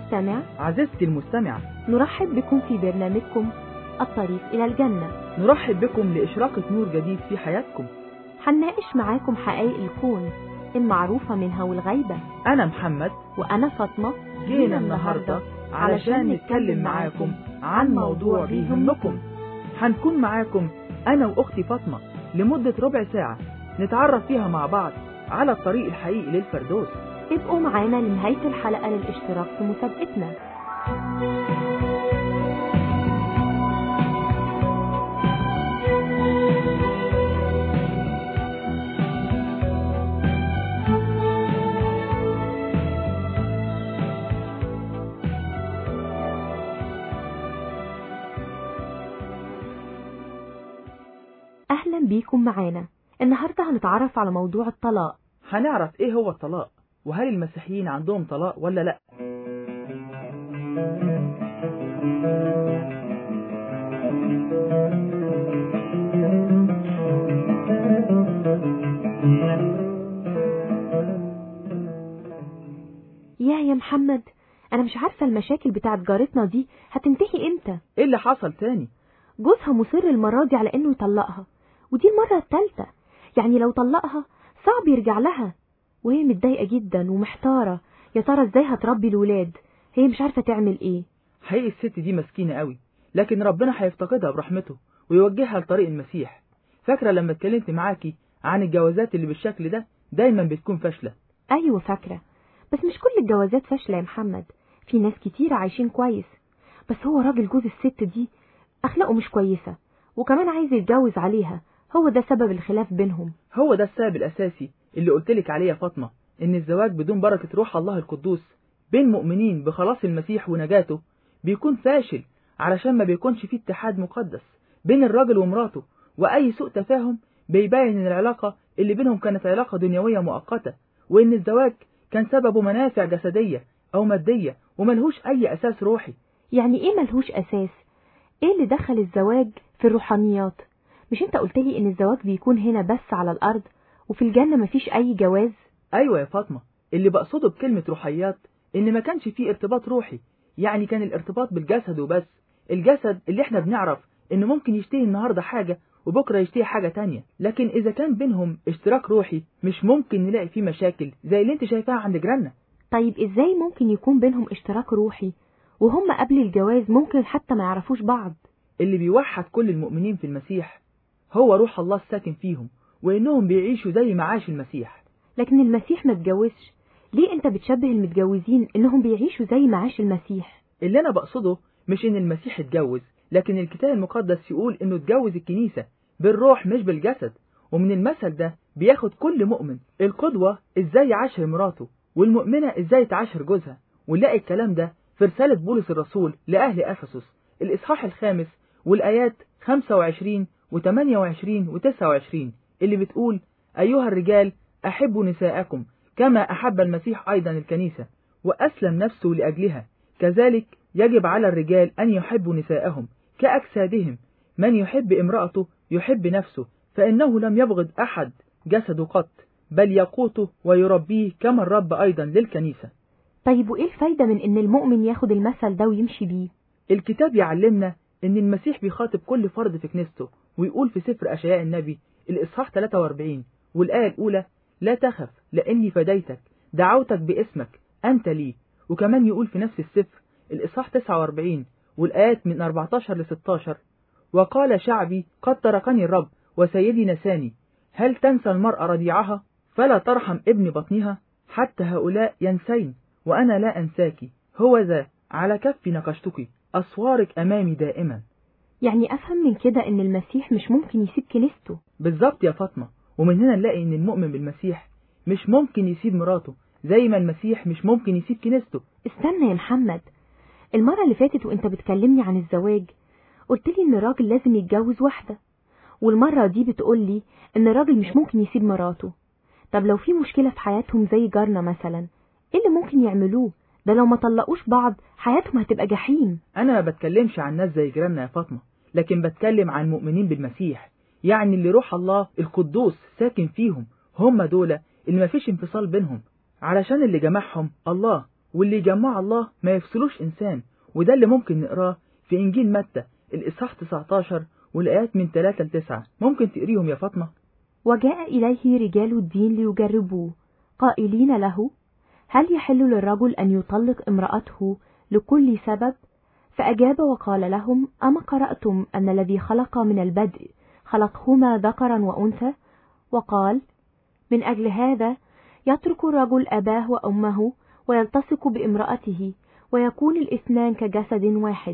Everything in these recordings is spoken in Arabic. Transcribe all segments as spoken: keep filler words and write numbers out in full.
المستمع، عزيزتي المستمعة، نرحب بكم في برنامجكم الطريق إلى الجنة. نرحب بكم لإشراقة نور جديد في حياتكم. هنناقش معاكم حقائق الكون المعروفة منها والغيبة. أنا محمد وأنا فاطمة. جينا النهاردة علشان نتكلم معاكم عن موضوع بيهمكم. هنكون معاكم أنا وأختي فاطمة لمدة ربع ساعة نتعرف فيها مع بعض على الطريق الحقيقي للفردوس. ابقوا معانا لنهاية الحلقة للاشتراك في مسابقتنا. أهلا بيكم معانا. النهاردة هنتعرف على موضوع الطلاق. هنعرف إيه هو الطلاق، وهل المسيحيين عندهم طلاق ولا لأ. يا يا محمد، أنا مش عارفة المشاكل بتاعت جارتنا دي هتنتهي إمتى. إيه اللي حصل تاني؟ جوزها مصر المرة دي على إنه يطلقها، ودي المرة الثالثة. يعني لو طلقها صعب يرجع لها، وهي متضايقة جدا ومحتارة يا ترى ازاي هتربي الولاد. هي مش عارفة تعمل ايه. حقيقي الست دي مسكينة قوي، لكن ربنا هيفتقدها برحمته ويوجهها لطريق المسيح. فاكرة لما اتكلمت معاكي عن الجوازات اللي بالشكل ده دايما بتكون فاشلة؟ ايوه فاكرة، بس مش كل الجوازات فاشلة يا محمد. في ناس كتير عايشين كويس، بس هو راجل جوز الست دي اخلاقه مش كويسة، وكمان عايز يتجوز عليها. هو ده سبب الخلاف بينهم. هو ده السبب الأساسي اللي قلتلك عليه يا فاطمة، إن الزواج بدون بركة روح الله القدوس بين مؤمنين بخلاص المسيح ونجاته بيكون فاشل، علشان ما بيكونش فيه اتحاد مقدس بين الراجل ومراته، وأي سوء تفاهم بيبين إن العلاقة اللي بينهم كانت علاقة دنيوية مؤقتة، وإن الزواج كان سببه منافع جسدية أو مادية وملهوش أي أساس روحي. يعني إيه ملهوش أساس؟ إيه اللي دخل الزواج في الروحانيات؟ مش انت قلت لي ان الزواج بيكون هنا بس على الارض، وفي الجنة مفيش اي جواز؟ ايوه يا فاطمة، اللي بقصده بكلمة روحيات ان ما كانش فيه ارتباط روحي، يعني كان الارتباط بالجسد وبس. الجسد اللي احنا بنعرف انه ممكن يشتهي النهاردة حاجة وبكرة يشتهي حاجة تانية، لكن اذا كان بينهم اشتراك روحي مش ممكن نلاقي فيه مشاكل زي اللي انت شايفاها عند جيراننا. طيب ازاي ممكن يكون بينهم اشتراك روحي وهم قبل الجواز ممكن حتى ما يعرفوش بعض؟ اللي بيوحد كل المؤمنين في المسيح هو روح الله الساكن فيهم، وإنهم بيعيشوا زي ما عاش المسيح. لكن المسيح ما اتجوزش، ليه انت بتشبه المتجوزين انهم بيعيشوا زي ما عاش المسيح؟ اللي انا بقصده مش ان المسيح اتجوز، لكن الكتاب المقدس يقول انه اتجوز الكنيسة بالروح مش بالجسد. ومن المثل ده بياخد كل مؤمن القدوة ازاي يعاشر مراته، والمؤمنة ازاي تعاشر جوزها. ونلاقي الكلام ده في رسالة بولس الرسول لأهل أفسس الإصحاح الخامس والآيات خمسة وعشرين وثمانية وعشرين وتسعة وعشرين، اللي بتقول: أيها الرجال أحبوا نساءكم كما أحب المسيح أيضا الكنيسة وأسلم نفسه لأجلها، كذلك يجب على الرجال أن يحبوا نساءهم كأجسادهم. من يحب امرأته يحب نفسه، فإنه لم يبغض أحد جسده قط، بل يقوته ويربيه كما الرب أيضا للكنيسة. طيب وإيه الفايدة من إن المؤمن ياخد المثل ده ويمشي بيه؟ الكتاب يعلمنا إن المسيح بيخاطب كل فرد في كنيسته، ويقول في سفر أشعياء النبي الإصحاح ثلاثة وأربعين والآية الأولى: لا تخف لأني فديتك، دعوتك باسمك أنت لي. وكمان يقول في نفس السفر الإصحاح تسعة وأربعين والآيات من أربعة عشر ل ستة عشر: وقال شعبي قد تركني الرب وسيدي نساني، هل تنسى المرأة رضيعها فلا ترحم ابن بطنها؟ حتى هؤلاء ينسين وأنا لا أنساك، هو ذا على كفي نقشتك، أسوارك أمامي دائما. يعني أفهم من كده إن المسيح مش ممكن يسيب كنيسته؟ بالظبط يا فاطمة، ومن هنا نلاقي إن المؤمن بالمسيح مش ممكن يسيب مراته زي ما المسيح مش ممكن يسيب كنيسته. استنى يا محمد، المرة اللي فاتت وانت بتكلمني عن الزواج قلت لي إن الراجل لازم يتجوز واحدة، والمرة دي بتقول لي إن الراجل مش ممكن يسيب مراته. طب لو في مشكلة في حياتهم زي جارنا مثلا، إيه اللي ممكن يعملوه؟ ده لو ما طلقوش بعض حياتهم هتبقى جحيم. أنا ما بتكلمش عن ناس زي جيراننا يا فاطمة، لكن بتكلم عن مؤمنين بالمسيح، يعني اللي روح الله القدوس ساكن فيهم. هم دول اللي ما فيش انفصال بينهم، علشان اللي جمعهم الله واللي يجمع الله ما يفصلوش إنسان، وده اللي ممكن نقراه في إنجيل متى الإصحاح تسعتاشر والآيات من ثلاثة لتسعة. ممكن تقريهم يا فاطمة؟ وجاء إليه رجال الدين ليجربوه قائلين له: هل يحل للرجل أن يطلق امرأته لكل سبب؟ فأجاب وقال لهم: أما قرأتم أن الذي خلق من البدء خلقهما ذكرا وأنثى؟ وقال: من أجل هذا يترك الرجل أباه وأمه ويلتصق بامرأته ويكون الاثنان كجسد واحد.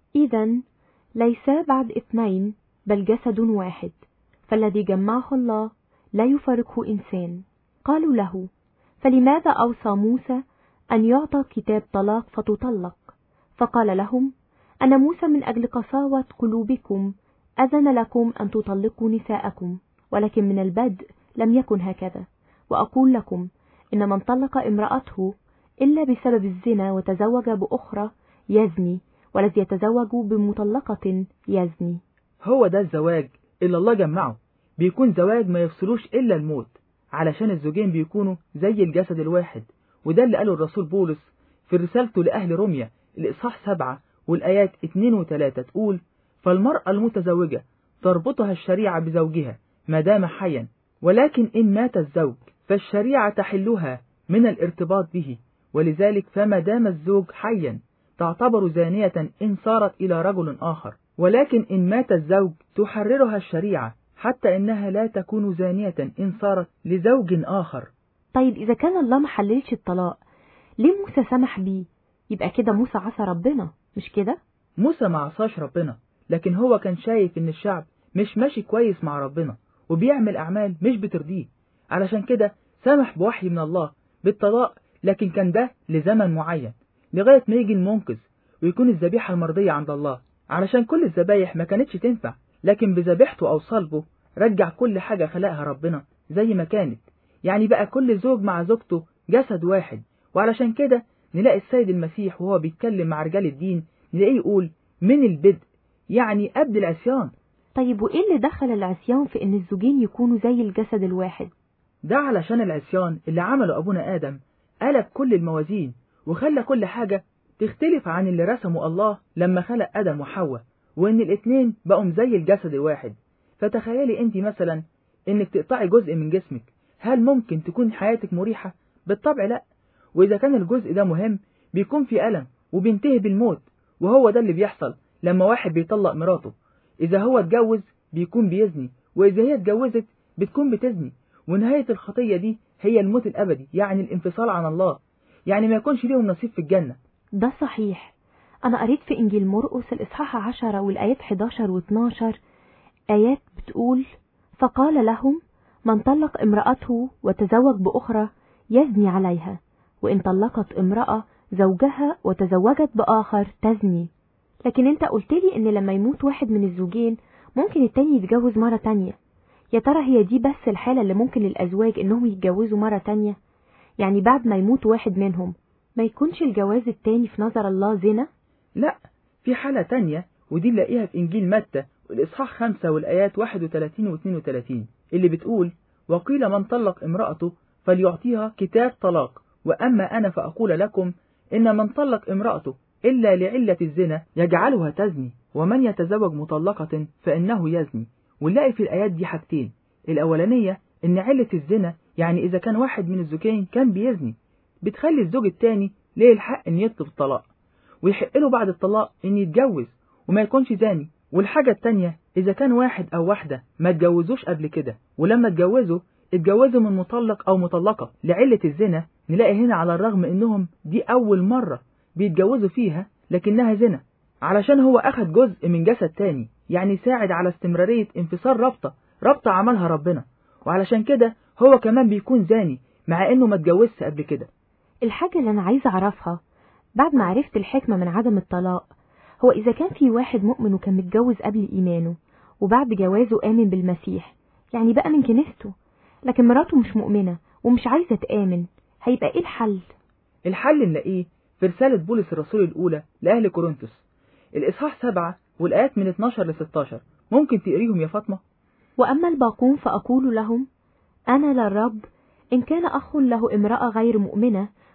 إذن ليسا بعد اثنين بل جسد واحد، فالذي جمعه الله لا يفارقه إنسان. قالوا له: فلماذا أوصى موسى أن يعطى كتاب طلاق فتطلق؟ فقال لهم: أن موسى من أجل قساوة قلوبكم أذن لكم أن تطلقوا نساءكم، ولكن من البدء لم يكن هكذا. وأقول لكم إن من طلق امرأته إلا بسبب الزنا وتزوج بأخرى يزني، والذي يتزوج بمطلقة يزني. هو ده الزواج اللي الله جمعه، بيكون زواج ما يفصلوش إلا الموت، علشان الزوجين بيكونوا زي الجسد الواحد. وده اللي قاله الرسول بولس في رسالته لأهل روميا الإصحاح سبعة والآيات اتنين وتلاتة، تقول: فالمرأة المتزوجة تربطها الشريعة بزوجها ما دام حيا، ولكن إن مات الزوج فالشريعة تحلها من الارتباط به، ولذلك فما دام الزوج حيا تعتبر زانية إن صارت إلى رجل آخر، ولكن إن مات الزوج تحررها الشريعة حتى إنها لا تكون زانية إن صارت لزوج آخر. طيب إذا كان الله ما حللش الطلاق، ليه موسى سمح بيه؟ يبقى كده موسى عصى ربنا، مش كده؟ موسى ما عصاش ربنا، لكن هو كان شايف إن الشعب مش ماشي كويس مع ربنا وبيعمل أعمال مش بترضيه، علشان كده سمح بوحي من الله بالطلاق، لكن كان ده لزمن معين لغاية ما يجي المنقذ ويكون الذبيحة المرضية عند الله، علشان كل الذبايح ما كانتش تنفع، لكن بذبيحته أو صلبه رجع كل حاجة خلقها ربنا زي ما كانت. يعني بقى كل زوج مع زوجته جسد واحد. وعلشان كده نلاقي السيد المسيح وهو بيتكلم مع رجال الدين نلاقيه يقول: من البدء، يعني قبل العصيان. طيب وإيه اللي دخل العصيان في إن الزوجين يكونوا زي الجسد الواحد؟ ده علشان العصيان اللي عمله أبونا آدم قلب كل الموازين وخلى كل حاجة تختلف عن اللي رسمه الله لما خلق آدم وحواء، وإن الاتنين بقوا زي الجسد الواحد. فتخيلي أنت مثلا إنك تقطعي جزء من جسمك، هل ممكن تكون حياتك مريحة؟ بالطبع لأ. وإذا كان الجزء ده مهم بيكون في ألم وبينتهي بالموت، وهو ده اللي بيحصل لما واحد بيطلق مراته. إذا هو اتجوز بيكون بيزني، وإذا هي اتجوزت بتكون بتزني، ونهاية الخطية دي هي الموت الأبدي، يعني الانفصال عن الله، يعني ما يكونش ليهم نصيب في الجنة. ده صحيح. أنا قريت في إنجيل مرقس الإصحاح عشرة والآيات حداشر واتناشر آيات بتقول: فقال لهم: من طلق امرأته وتزوج بأخرى يزني عليها، وإن طلقت امرأة زوجها وتزوجت بآخر تزني. لكن انت قلت لي ان لما يموت واحد من الزوجين ممكن التاني يتجوز مرة تانية. يا ترى هي دي بس الحالة اللي ممكن للأزواج انهم يتجوزوا مرة تانية؟ يعني بعد ما يموت واحد منهم ما يكونش الجواز التاني في نظر الله زنا؟ لا، في حالة تانية، ودي نلاقيها في إنجيل متى والإصحاح خمسة والآيات واحد وثلاثين واثنين وثلاثين، اللي بتقول: وقيل من طلق امرأته فليعطيها كتاب طلاق، وأما أنا فأقول لكم إن من طلق امرأته إلا لعلة الزنا يجعلها تزني، ومن يتزوج مطلقة فإنه يزني. ونلاقي في الآيات دي حاجتين: الأولانية إن علة الزنا يعني إذا كان واحد من الزوجين كان بيزني بتخلي الزوج التاني ليه الحق إن يطلب الطلاق، ويحق له بعد الطلاق إن يتجوز وما يكونش زاني. والحاجة التانية إذا كان واحد أو واحدة ما اتجوزوش قبل كده، ولما اتجوزوا اتجوزوا من مطلق أو مطلقة لعلة الزنا، نلاقي هنا على الرغم إنهم دي أول مرة بيتجوزوا فيها لكنها زنا، علشان هو أخد جزء من جسد تاني، يعني ساعد على استمرارية انفصال رابطة رابطة عملها ربنا، وعلشان كده هو كمان بيكون زاني مع إنه ما اتجوزش قبل كده. الحاجة اللي أنا عايزة أعرفها بعد ما عرفت الحكمة من عدم الطلاق هو إذا كان في واحد مؤمن وكان متجوز قبل إيمانه وبعد جوازه آمن بالمسيح، يعني بقى من كنيسته، لكن مراته مش مؤمنة ومش عايزة تآمن، هيبقى إيه الحل؟ الحل نلاقيه في رسالة بولس الرسول الأولى لأهل كورنثوس الإصحاح سبعة والآيات من اتناشر ل ستاشر. ممكن تقريهم يا فاطمة؟ وأما الباقون فأقول لهم: أنا للرب إن كان أخ له امرأة غير مؤمنة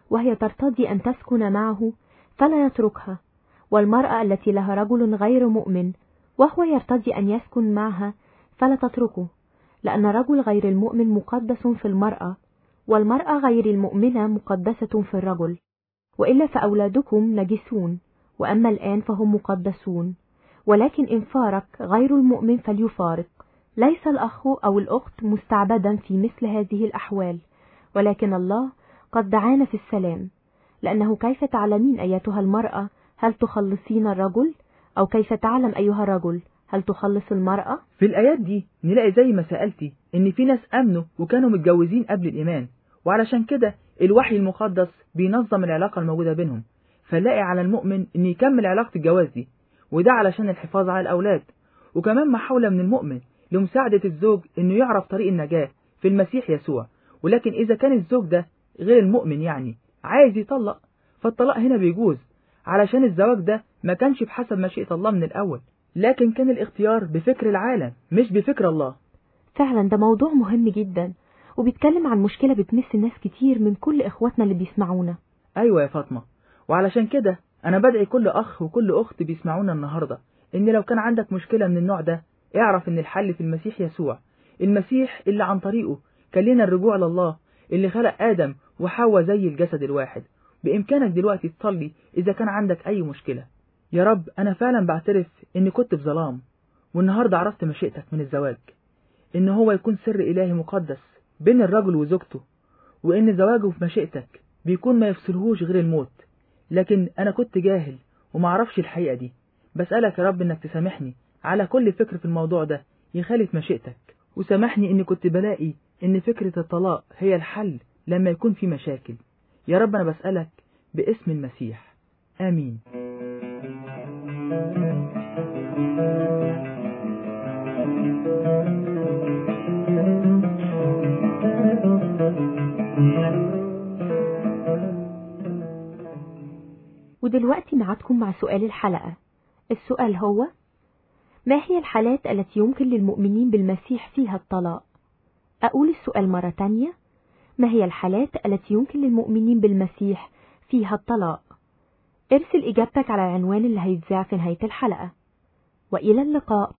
وهي ترتضي أن تسكن معه فلا يتركها، والمرأة التي لها رجل غير مؤمن وهو يرتضي أن يسكن معها فلا تتركه، لأن الرجل غير المؤمن مقدس في المرأة، والمرأة غير المؤمنة مقدسة في الرجل، وإلا فأولادكم نجسون، وأما الآن فهم مقدسون. ولكن إن فارق غير المؤمن فليفارق. ليس الأخ أو الأخت مستعبدا في مثل هذه الأحوال، ولكن الله قد دعانا في السلام. لأنه كيف تعلمين أيتها المرأة هل تخلصين الرجل، أو كيف تعلم أيها الرجل هل تخلص المرأة؟ في الآيات دي نلاقي زي ما سألتي إن في ناس أمنوا وكانوا متجوزين قبل الإيمان، وعلشان كده الوحي المقدس بينظم العلاقة الموجودة بينهم، فنلاقي على المؤمن إن يكمل علاقة الجواز دي، وده علشان الحفاظ على الأولاد، وكمان محاولة من المؤمن لمساعدة الزوج إنه يعرف طريق النجاة في المسيح يسوع. ولكن إذا كان الزوج ده غير المؤمن يعني عايز يطلق، فالطلاق هنا بيجوز، علشان الزواج ده ما كانش بحسب مشيئة الله من الأول، لكن كان الاختيار بفكر العالم مش بفكر الله. فعلا ده موضوع مهم جدا، وبيتكلم عن مشكلة بتمس ناس كتير من كل إخواتنا اللي بيسمعونا. أيوة يا فاطمة، وعلشان كده أنا بدعي كل أخ وكل أخت بيسمعونا النهاردة إن لو كان عندك مشكلة من النوع ده، اعرف إن الحل في المسيح يسوع، المسيح اللي عن طريقه كان لنا الرجوع لله، اللي خلق آدم وحواء زي الجسد الواحد. بإمكانك دلوقتي تصلي إذا كان عندك أي مشكلة. يا رب، أنا فعلا بعترف إني كنت في ظلام، والنهاردة عرفت مشيئتك من الزواج، إن هو يكون سر إلهي مقدس بين الرجل وزوجته، وإن زواجه في مشيئتك بيكون ما يفصلهوش غير الموت. لكن أنا كنت جاهل ومعرفش الحقيقة دي. بسألك يا رب إنك تسامحني على كل فكر في الموضوع ده يخالف مشيئتك، وسامحني إني كنت بلاقي إن فكرة الطلاق هي الحل لما يكون في مشاكل. يا رب أنا بسألك باسم المسيح، آمين. ودلوقتي معادكم مع سؤال الحلقة. السؤال هو: ما هي الحالات التي يمكن للمؤمنين بالمسيح فيها الطلاق؟ أقول السؤال مرة تانية: ما هي الحالات التي يمكن للمؤمنين بالمسيح فيها الطلاق؟ ارسل إجابتك على العنوان اللي هيتذاع في نهاية الحلقة. وإلى اللقاء.